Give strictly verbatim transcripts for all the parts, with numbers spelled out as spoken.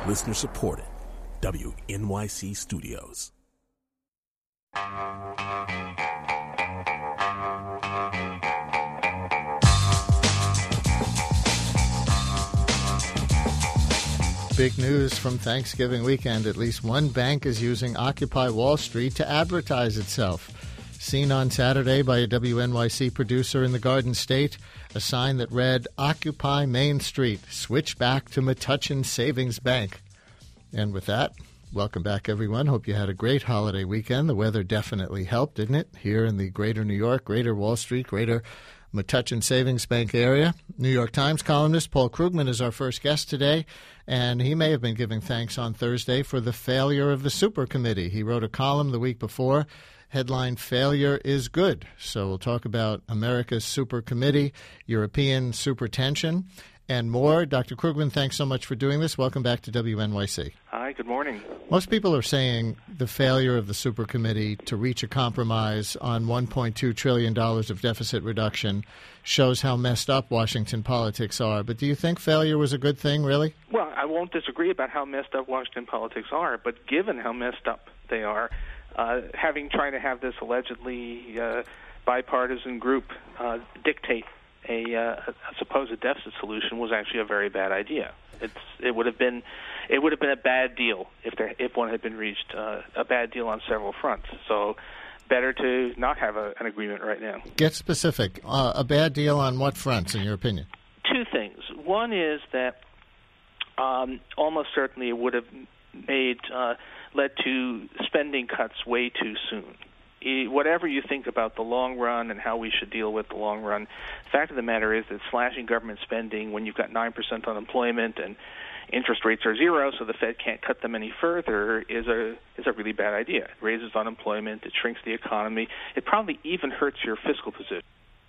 Listener supported. W N Y C Studios. Big news from Thanksgiving weekend. At least one bank is using Occupy Wall Street to advertise itself. Seen on Saturday by a W N Y C producer in the Garden State, a sign that read, Occupy Main Street, switch back to Metuchen Savings Bank. And with that, welcome back, everyone. Hope you had a great holiday weekend. The weather definitely helped, didn't it? Here in the greater New York, greater Wall Street, greater Metuchen Savings Bank area. New York Times columnist Paul Krugman is our first guest today, and he may have been giving thanks on Thursday for the failure of the Super Committee. He wrote a column the week before, headline, Failure is Good. So we'll talk about America's Super Committee, European supertension, and more. Doctor Krugman, thanks so much for doing this. Welcome back to W N Y C. Hi, good morning. Most people are saying the failure of the Super Committee to reach a compromise on one point two trillion dollars of deficit reduction shows how messed up Washington politics are. But do you think failure was a good thing, really? Well, I won't disagree about how messed up Washington politics are, but given how messed up they are, uh, having trying to have this allegedly uh, bipartisan group uh, dictate A, uh, a supposed deficit solution was actually a very bad idea. It's it would have been it would have been a bad deal if there if one had been reached, uh, a bad deal on several fronts. So better to not have a, an agreement right now. Get specific. Uh, a bad deal on what fronts, in your opinion? Two things. One is that um, almost certainly it would have made uh, led to spending cuts way too soon. Whatever you think about the long run and how we should deal with the long run, the fact of the matter is that slashing government spending when you've got nine percent unemployment and interest rates are zero, so the Fed can't cut them any further, is a is a really bad idea. It raises unemployment, it shrinks the economy, it probably even hurts your fiscal position.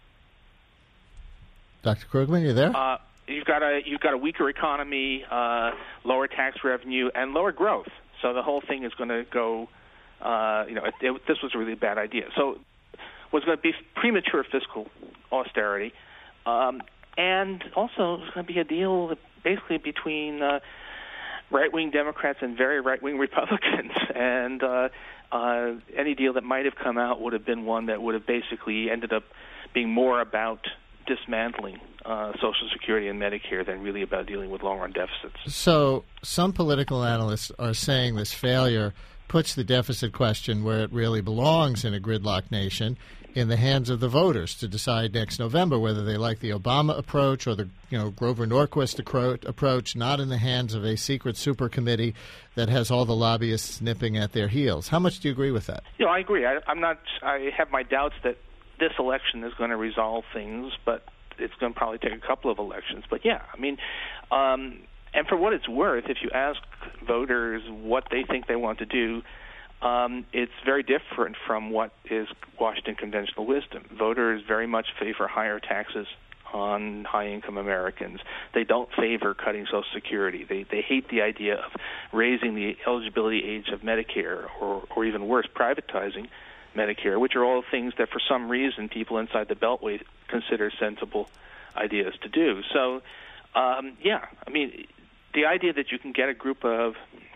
Doctor Krugman, you there? Uh, you've got a you've got a weaker economy, uh, lower tax revenue, and lower growth. So the whole thing is going to go. Uh, you know, it, it, this was a really bad idea. So it was going to be premature fiscal austerity, um, and also it was going to be a deal basically between uh, right-wing Democrats and very right-wing Republicans. And uh, uh, any deal that might have come out would have been one that would have basically ended up being more about dismantling uh, Social Security and Medicare than really about dealing with long-run deficits. So some political analysts are saying this failure puts the deficit question where it really belongs in a gridlock nation, in the hands of the voters to decide next November whether they like the Obama approach or the you know Grover Norquist approach, not in the hands of a secret super committee that has all the lobbyists nipping at their heels. How much do you agree with that? You know, I agree. I, I'm not. I have my doubts that this election is going to resolve things, but it's going to probably take a couple of elections. But yeah, I mean. Um, And for what it's worth, if you ask voters what they think they want to do, um, it's very different from what is Washington conventional wisdom. Voters very much favor higher taxes on high-income Americans. They don't favor cutting Social Security. They they hate the idea of raising the eligibility age of Medicare, or, or even worse, privatizing Medicare, which are all things that for some reason people inside the Beltway consider sensible ideas to do. So, um, yeah, I mean, the idea that you can get a group of,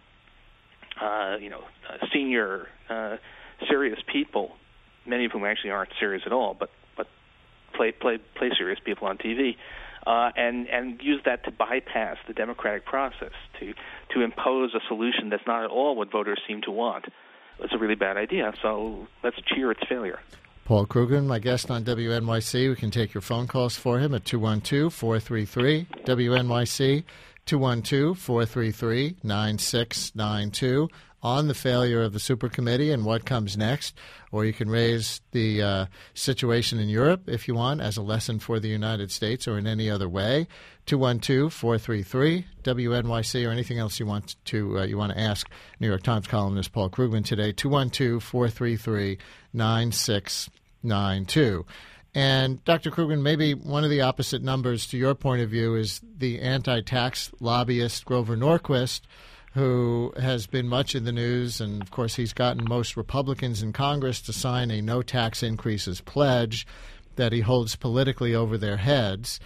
uh, you know, uh, senior, uh, serious people, many of whom actually aren't serious at all, but but play play play serious people on T V, uh, and and use that to bypass the democratic process, to to impose a solution that's not at all what voters seem to want. It's a really bad idea. So let's cheer its failure. Paul Krugman, my guest on W N Y C. We can take your phone calls for him at two one two, four three three, W N Y C. two one two, four three three, nine six nine two on the failure of the Super Committee and what comes next. Or you can raise the uh, situation in Europe, if you want, as a lesson for the United States or in any other way. two one two, four three three, W N Y C, or anything else you want to uh, you want to ask New York Times columnist Paul Krugman today. two one two, four three three, nine six nine two. And, Doctor Krugman, maybe one of the opposite numbers to your point of view is the anti-tax lobbyist Grover Norquist, who has been much in the news, and, of course, he's gotten most Republicans in Congress to sign a no-tax increases pledge that he holds politically over their heads.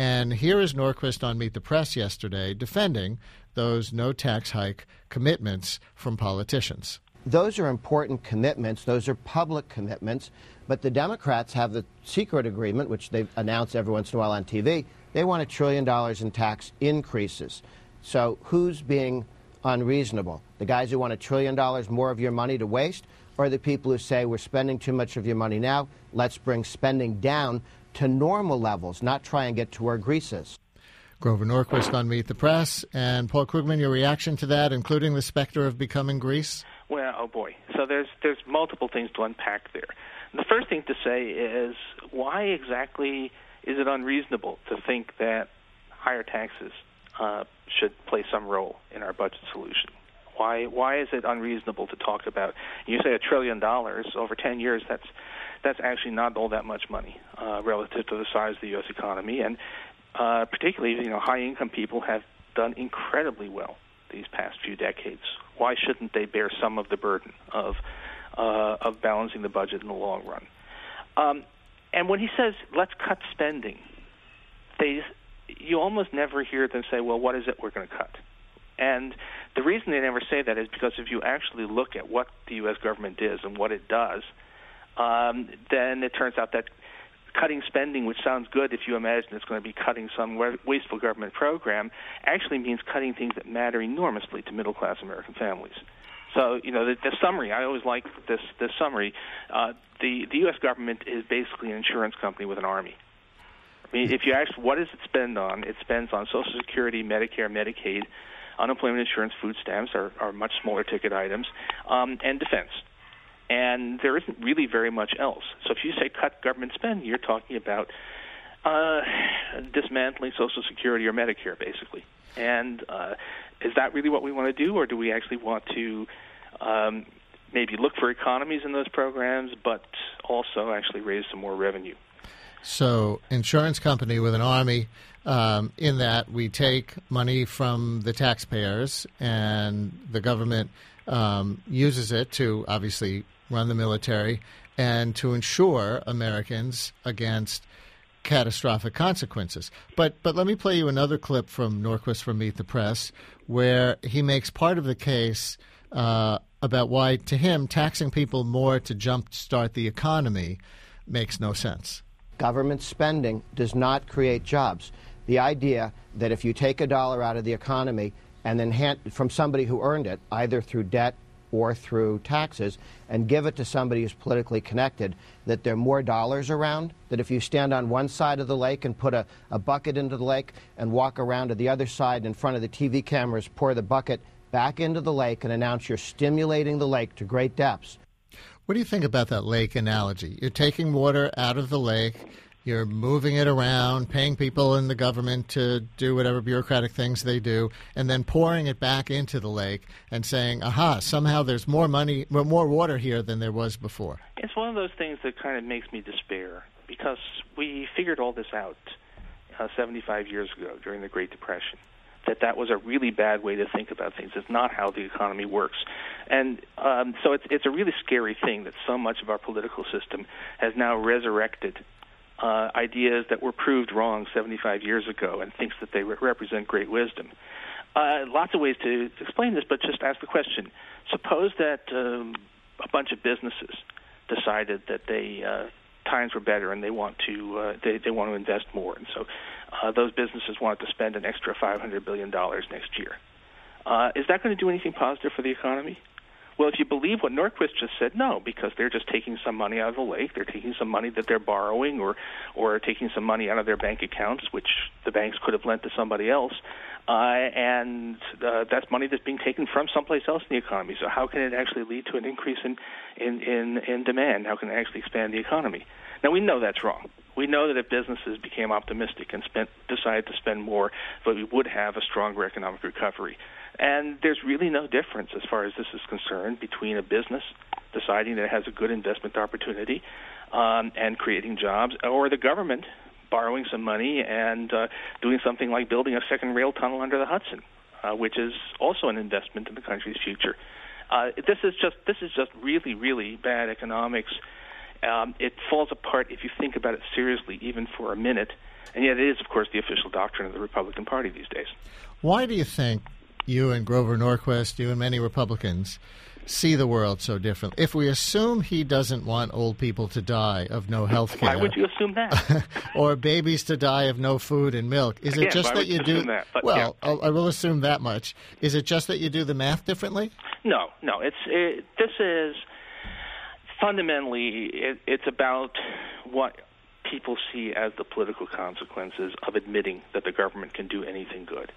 And here is Norquist on Meet the Press yesterday defending those no tax hike commitments from politicians. Those are important commitments. Those are public commitments. But the Democrats have the secret agreement, which they announce every once in a while on T V. They want a trillion dollars in tax increases. So who's being unreasonable? The guys who want a trillion dollars more of your money to waste, or the people who say we're spending too much of your money now, let's bring spending down to normal levels, not try and get to where Greece is. Grover Norquist on Meet the Press. And Paul Krugman, your reaction to that, including the specter of becoming Greece? Well, oh boy. So there's there's multiple things to unpack there. The first thing to say is, why exactly is it unreasonable to think that higher taxes uh, should play some role in our budget solution? Why why is it unreasonable to talk about, you say a trillion dollars over ten years, that's that's actually not all that much money uh, relative to the size of the U S economy. And uh, particularly, you know, high-income people have done incredibly well these past few decades. Why shouldn't they bear some of the burden of uh, of balancing the budget in the long run? Um, and when he says, let's cut spending, they you almost never hear them say, well, what is it we're going to cut? And the reason they never say that is because if you actually look at what the U S government is and what it does, um, then it turns out that cutting spending, which sounds good if you imagine it's going to be cutting some wasteful government program, actually means cutting things that matter enormously to middle-class American families. So, you know, the, the summary, I always like this, this summary. Uh, the, the U S government is basically an insurance company with an army. I mean, if you ask what does it spend on, it spends on Social Security, Medicare, Medicaid, unemployment insurance, food stamps are, are much smaller ticket items, um, and defense. And there isn't really very much else. So if you say cut government spending, you're talking about uh, dismantling Social Security or Medicare, basically. And uh, is that really what we want to do, or do we actually want to um, maybe look for economies in those programs, but also actually raise some more revenue? So, insurance company with an army, um, in that we take money from the taxpayers and the government um, uses it to obviously run the military and to insure Americans against catastrophic consequences. But but let me play you another clip from Norquist from Meet the Press, where he makes part of the case uh, about why, to him, taxing people more to jumpstart the economy makes no sense. Government spending does not create jobs. The idea that if you take a dollar out of the economy and then hand from somebody who earned it, either through debt or through taxes, and give it to somebody who's politically connected, that there are more dollars around, that if you stand on one side of the lake and put a, a bucket into the lake and walk around to the other side in front of the T V cameras, pour the bucket back into the lake and announce you're stimulating the lake to great depths. What do you think about that lake analogy? You're taking water out of the lake, you're moving it around, paying people in the government to do whatever bureaucratic things they do, and then pouring it back into the lake and saying, aha, somehow there's more money, more water here than there was before. It's one of those things that kind of makes me despair, because we figured all this out uh, seventy-five years ago during the Great Depression, that that was a really bad way to think about things. It's not how the economy works. And um, so it's, it's a really scary thing that so much of our political system has now resurrected uh, ideas that were proved wrong seventy-five years ago and thinks that they re- represent great wisdom. Uh, lots of ways to explain this, but just ask the question. Suppose that um, a bunch of businesses decided that they uh, times were better and they want to uh, they, they want to invest more, and so uh, those businesses wanted to spend an extra five hundred billion dollars next year. Uh, is that going to do anything positive for the economy? Well, if you believe what Norquist just said, no, because they're just taking some money out of the lake. They're taking some money that they're borrowing, or or taking some money out of their bank accounts, which the banks could have lent to somebody else, uh, and uh, that's money that's being taken from someplace else in the economy. So how can it actually lead to an increase in, in, in, in demand? How can it actually expand the economy? Now, we know that's wrong. We know that if businesses became optimistic and spent, decided to spend more, that we would have a stronger economic recovery. And there's really no difference as far as this is concerned between a business deciding that it has a good investment opportunity um, and creating jobs, or the government borrowing some money and uh, doing something like building a second rail tunnel under the Hudson, uh, which is also an investment in the country's future. Uh, this is just this is just really, really bad economics. Um, it falls apart if you think about it seriously, even for a minute. And yet it is, of course, the official doctrine of the Republican Party these days. Why do you think you and Grover Norquist, you and many Republicans, see the world so differently? If we assume he doesn't want old people to die of no health care, why would you assume that? or babies to die of no food and milk, is Again, it just why that would you, you do assume that? But, well? yeah. I'll, I will assume that much. Is it just that you do the math differently? No, no. It's it, this is fundamentally it, it's about what people see as the political consequences of admitting that the government can do anything good.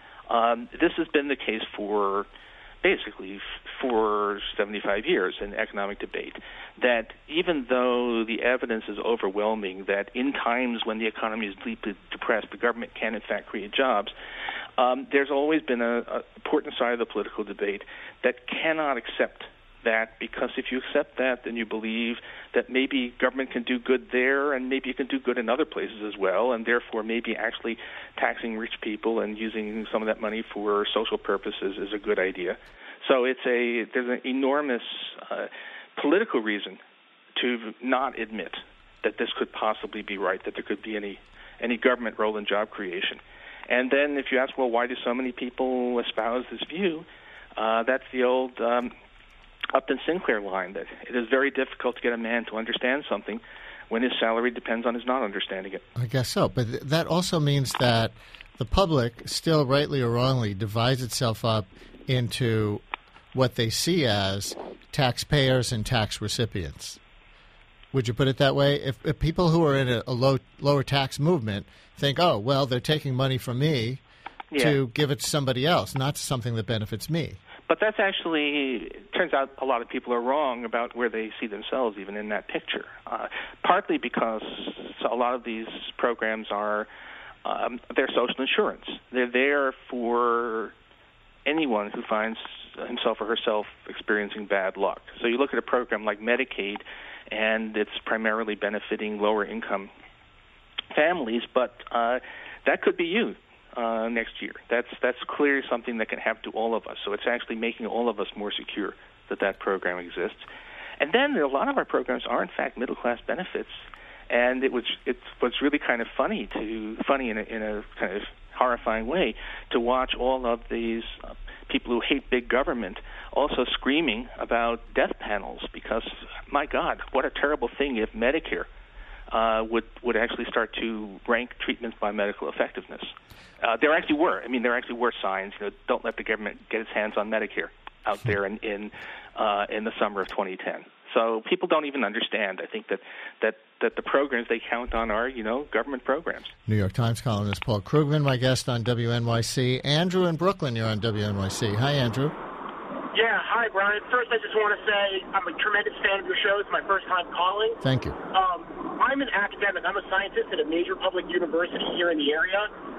Um, this has been the case for basically for seventy-five years in economic debate, that even though the evidence is overwhelming that in times when the economy is deeply depressed, the government can in fact create jobs, um, there's always been an important side of the political debate that cannot accept that, because if you accept that, then you believe that maybe government can do good there and maybe it can do good in other places as well, and therefore maybe actually taxing rich people and using some of that money for social purposes is a good idea. So it's a there's an enormous uh, political reason to not admit that this could possibly be right, that there could be any any government role in job creation. And then if you ask, well, why do so many people espouse this view? Uh, that's the old um, Upton Sinclair line, that it is very difficult to get a man to understand something when his salary depends on his not understanding it. I guess so. But th- that also means that the public, still rightly or wrongly, divides itself up into what they see as taxpayers and tax recipients. Would you put it that way? If, if people who are in a, a low, lower tax movement think, oh, well, they're taking money from me yeah. to give it to somebody else, not to something that benefits me. But that's actually, it turns out a lot of people are wrong about where they see themselves even in that picture. Uh, partly because a lot of these programs are, um, they're social insurance. They're there for anyone who finds himself or herself experiencing bad luck. So you look at a program like Medicaid, and it's primarily benefiting lower income families, but uh, that could be you. Uh, next year. That's that's clearly something that can happen to all of us. So it's actually making all of us more secure that that program exists. And then a lot of our programs are in fact middle class benefits, and it was it's what's really kind of funny to funny in a, in a kind of horrifying way to watch all of these uh, people who hate big government also screaming about death panels, because my God, what a terrible thing if Medicare uh, would would actually start to rank treatments by medical effectiveness. Uh, there actually were. I mean, there actually were signs. You know, don't let the government get its hands on Medicare out there in in, uh, in the summer of twenty ten. So people don't even understand. I think that, that, that the programs they count on are, you know, government programs. New York Times columnist Paul Krugman, my guest on W N Y C. Andrew in Brooklyn, you're on W N Y C. Hi, Andrew. Yeah, hi, Brian. First, I just want to say I'm a tremendous fan of your show. It's my first time calling. Thank you. Um, I'm an academic. I'm a scientist at a major public university here in the area.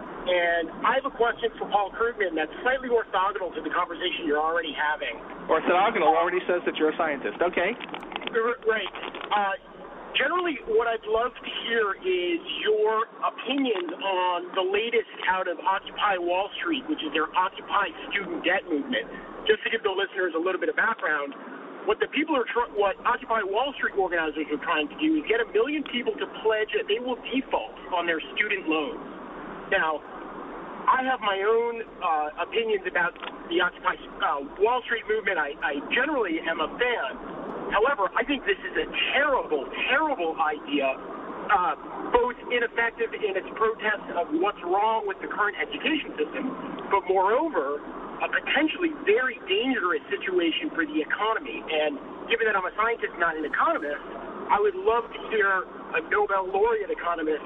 And I have a question for Paul Krugman that's slightly orthogonal to the conversation you're already having. Orthogonal already says that you're a scientist. Okay. Right. Uh, generally, what I'd love to hear is your opinions on the latest out of Occupy Wall Street, which is their Occupy student debt movement. Just to give the listeners a little bit of background, what the people are tr- what Occupy Wall Street organizers are trying to do is get a million people to pledge that they will default on their student loans. Now, I have my own uh, opinions about the Occupy uh, Wall Street movement. I, I generally am a fan. However, I think this is a terrible, terrible idea, uh, both ineffective in its protest of what's wrong with the current education system, but moreover, a potentially very dangerous situation for the economy. And given that I'm a scientist, not an economist, I would love to hear a Nobel laureate economist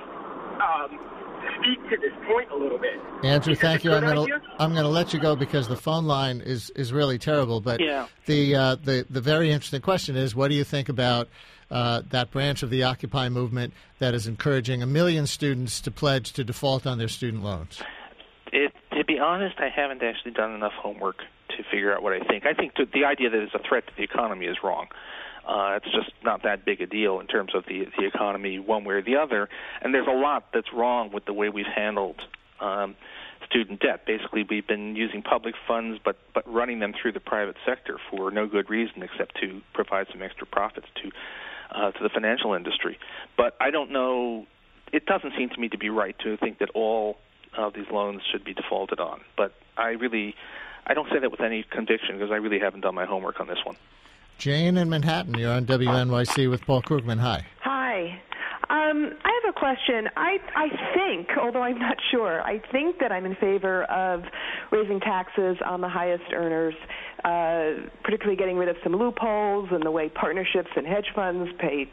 um, speak to this point a little bit. Andrew, thank you. I'm going to I'm going to let you go because the phone line is, is really terrible. But yeah. the uh, the the very interesting question is, what do you think about uh, that branch of the Occupy movement that is encouraging a million students to pledge to default on their student loans? It, to be honest, I haven't actually done enough homework to figure out what I think. I think to, the idea that it's a threat to the economy is wrong. Uh, it's just not that big a deal in terms of the the economy one way or the other. And there's a lot that's wrong with the way we've handled um, student debt. Basically, we've been using public funds but, but running them through the private sector for no good reason except to provide some extra profits to uh, to the financial industry. But I don't know it doesn't seem to me to be right to think that all of these loans should be defaulted on. But I really, I don't say that with any conviction because I really haven't done my homework on this one. Jane in Manhattan, you're on W N Y C with Paul Krugman. Hi. Hi. Um, I have a question. I, I think, although I'm not sure, I think that I'm in favor of raising taxes on the highest earners, uh, particularly getting rid of some loopholes in the way partnerships and hedge funds pay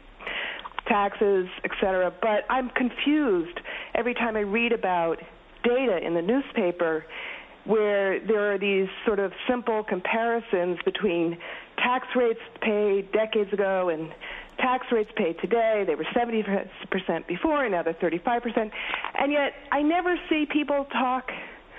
taxes, et cetera. But I'm confused every time I read about data in the newspaper where there are these sort of simple comparisons between tax rates paid decades ago and tax rates paid today. They were seventy percent before, and now they're thirty-five percent. And yet I never see people talk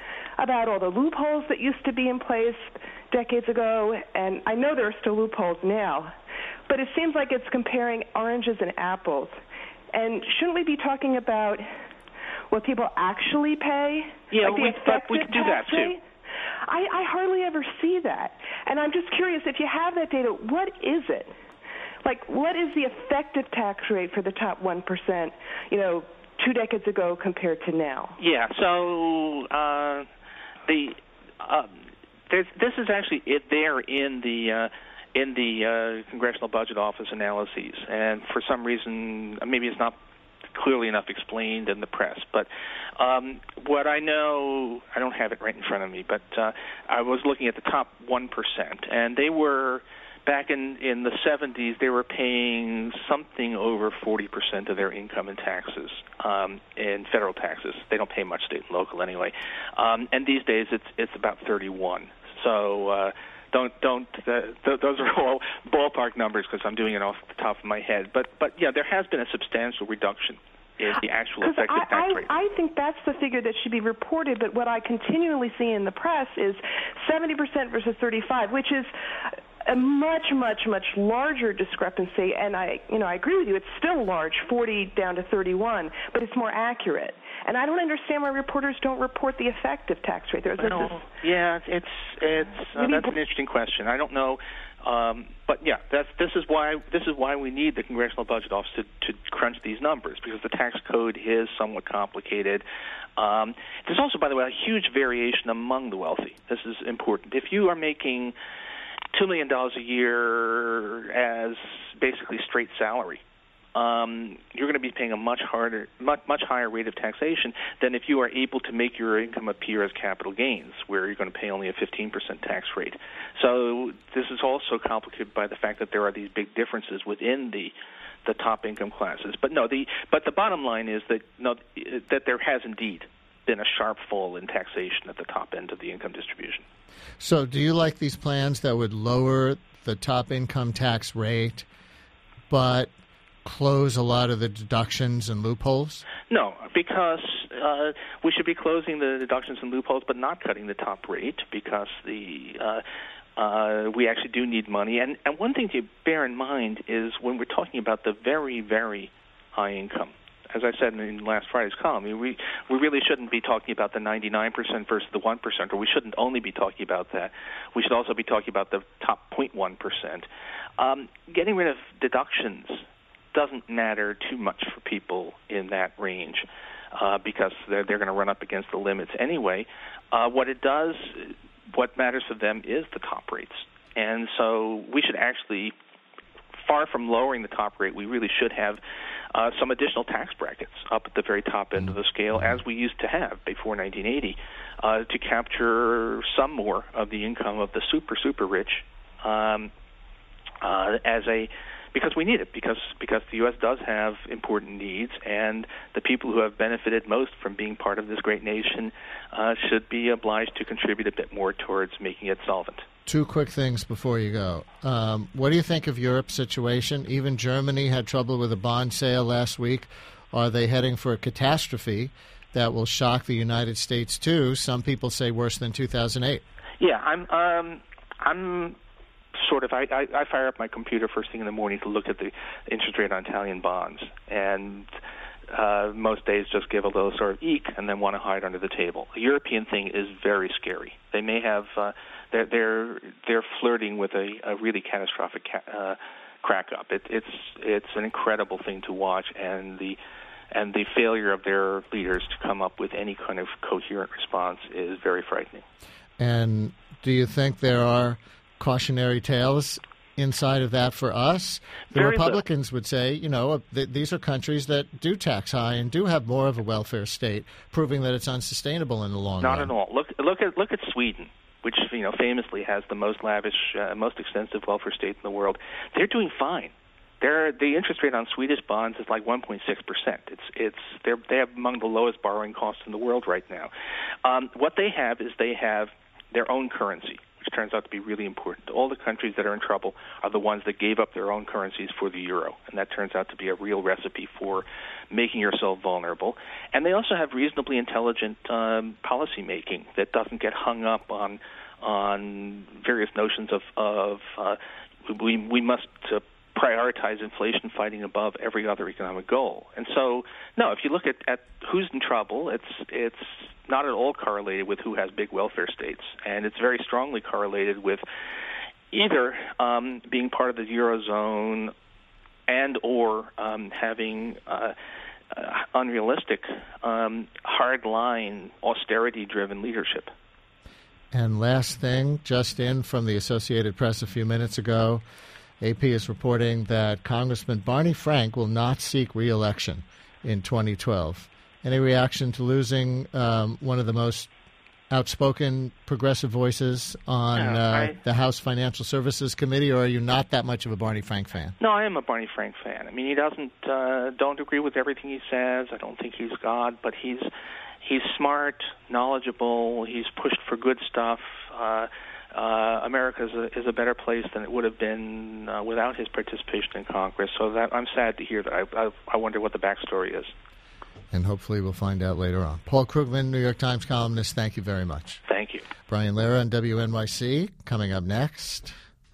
about all the loopholes that used to be in place decades ago, and I know there are still loopholes now. But it seems like it's comparing oranges and apples. And shouldn't we be talking about what people actually pay? Yeah, like the we, but we could do that, too. rate? I, I hardly ever see that. And I'm just curious, if you have that data, what is it? Like, what is the effective tax rate for the top one percent, you know, two decades ago compared to now? Yeah, so uh, the uh, there's, this is actually it there in the uh, in the uh, Congressional Budget Office analyses, and for some reason, maybe it's not clearly enough explained in the press. But um, what I know, I don't have it right in front of me, but uh, I was looking at the top one percent, and they were, back in, in the seventies, they were paying something over forty percent of their income in taxes, um, in federal taxes. They don't pay much state and local anyway. Um, and these days, it's it's about thirty-one. So uh, don't don't uh, th- those are all ballpark numbers because I'm doing it off the top of my head. But but yeah, there has been a substantial reduction in the actual effective I, tax I, rate. I think that's the figure that should be reported. But what I continually see in the press is seventy percent versus thirty-five, which is a much, much, much larger discrepancy. And I, you know, I agree with you. It's still large, forty down to thirty-one, but it's more accurate. And I don't understand why reporters don't report the effective tax rate. There's well, this, yeah, it's it's uh, that's an interesting question. I don't know, um, but yeah, that's this is why this is why we need the Congressional Budget Office to, to crunch these numbers, because the tax code is somewhat complicated. Um, there's also, by the way, a huge variation among the wealthy. This is important. If you are making two million dollars a year as basically straight salary, um, you're going to be paying a much harder, much, much higher rate of taxation than if you are able to make your income appear as capital gains, where you're going to pay only a fifteen percent tax rate. So this is also complicated by the fact that there are these big differences within the the top income classes. But no, the but the bottom line is that no, that there has indeed been a sharp fall in taxation at the top end of the income distribution. So do you like these plans that would lower the top income tax rate but close a lot of the deductions and loopholes? No, because uh, we should be closing the deductions and loopholes but not cutting the top rate, because the uh, uh, we actually do need money. And, and one thing to bear in mind is when we're talking about the very, very high income, as I said in last Friday's column, we we really shouldn't be talking about the ninety-nine percent versus the one percent, or we shouldn't only be talking about that. We should also be talking about the top zero point one percent. Um, getting rid of deductions doesn't matter too much for people in that range uh, because they're, they're going to run up against the limits anyway. Uh, what it does, what matters for them is the top rates. And so we should actually, far from lowering the top rate, we really should have uh, some additional tax brackets up at the very top end of the scale, as we used to have before nineteen eighty, uh, to capture some more of the income of the super, super rich um, uh, as a because we need it, because because the U S does have important needs, and the people who have benefited most from being part of this great nation uh, should be obliged to contribute a bit more towards making it solvent. Two quick things before you go. Um, what do you think of Europe's situation? Even Germany had trouble with a bond sale last week. Are they heading for a catastrophe that will shock the United States too? Some people say worse than two thousand eight. Yeah, I'm. Um, I'm. Sort of, I, I, I fire up my computer first thing in the morning to look at the interest rate on Italian bonds, and uh, most days just give a little sort of eek and then want to hide under the table. The European thing is very scary. They may have uh, they're they're they're flirting with a, a really catastrophic ca- uh, crack up. It, it's it's an incredible thing to watch, and the and the failure of their leaders to come up with any kind of coherent response is very frightening. And do you think there are cautionary tales inside of that for us? The Very Republicans little. would say, you know, th- these are countries that do tax high and do have more of a welfare state, proving that it's unsustainable in the long Not run. at all. Look, look at look at Sweden, which you know famously has the most lavish, uh, most extensive welfare state in the world. They're doing fine. They're, the interest rate on Swedish bonds is like one point six percent. It's it's they're, they have among the lowest borrowing costs in the world right now. Um, what they have is they have their own currency, which turns out to be really important. All the countries that are in trouble are the ones that gave up their own currencies for the euro, and that turns out to be a real recipe for making yourself vulnerable. And they also have reasonably intelligent um, policy making that doesn't get hung up on on various notions of of uh, we we must uh, prioritize inflation fighting above every other economic goal. And so, no, if you look at, at who's in trouble, it's it's not at all correlated with who has big welfare states, and it's very strongly correlated with either um, being part of the Eurozone and or um, having uh, uh, unrealistic, um, hard-line, austerity-driven leadership. And last thing, just in from the Associated Press a few minutes ago, A P is reporting that Congressman Barney Frank will not seek re-election in twenty twelve. Any reaction to losing um, one of the most outspoken progressive voices on No, uh, I, the House Financial Services Committee, or are you not that much of a Barney Frank fan? No, I am a Barney Frank fan. I mean, he doesn't uh, don't agree with everything he says. I don't think he's God, but he's he's smart, knowledgeable. He's pushed for good stuff. Uh, Uh, America is a, is a better place than it would have been uh, without his participation in Congress. So that I'm sad to hear that. I, I, I wonder what the backstory is. And hopefully we'll find out later on. Paul Krugman, New York Times columnist, thank you very much. Thank you. Brian Lehrer on W N Y C. Coming up next,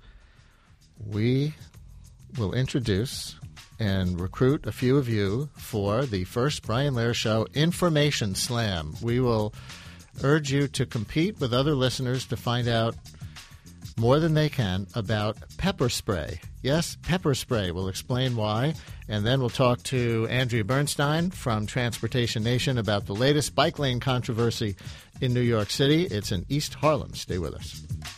we will introduce and recruit a few of you for the first Brian Lehrer Show Information Slam. We will urge you to compete with other listeners to find out more than they can about pepper spray. Yes, pepper spray. We'll explain why. And then we'll talk to Andrea Bernstein from Transportation Nation about the latest bike lane controversy in New York City. It's in East Harlem. Stay with us.